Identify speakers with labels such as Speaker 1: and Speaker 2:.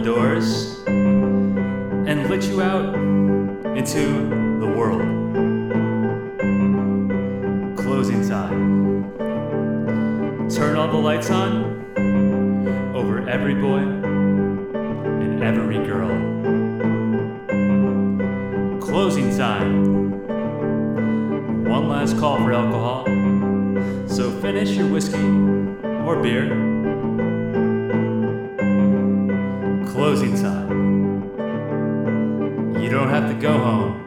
Speaker 1: doors and let you out into the world. Closing time. Turn all the lights on over every boy and every girl. Closing time. One last call for alcohol. So finish your whiskey or beer. Closing time. You don't have to go home.